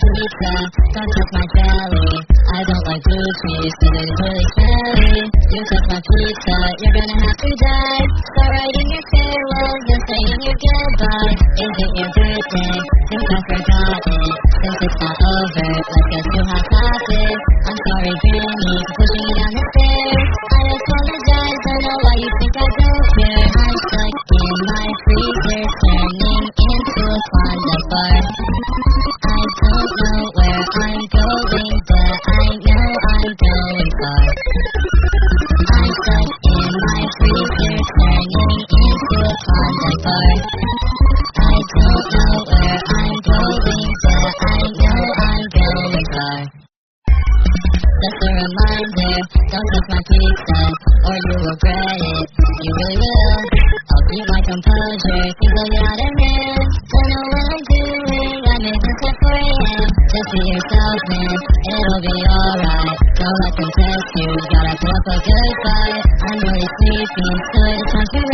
pizza, don't touch my jelly. I don't like blue cheese, cause it's really smelly. You touch my pizza, you're gonna have to die. Start writing your farewells and saying your goodbye. Is it your birthday? Since I forgot it. Since it's not over, let's get to hot topic. I'm sorry, Granny, for pushing you down the stairs. I apologize, don't know why you think I don't care. I'm stuck in my freezer, turning into a Klondike bar. I don't know where I'm going, but I know I'm going far. I'm stuck in my freezer, turning into a Klondike bar. I don't know where I'm going, but I know I'm going far. Just a reminder, don't touch my pizza, or you will regret it. You really will. I'll keep my composure, things will get out of hand. Don't know what I'm doing, I make this at 4 a.m. Just be yourself, man, it'll be alright. Don't let them test you, gotta put up a good fight. I'm really sleepy, so it's time to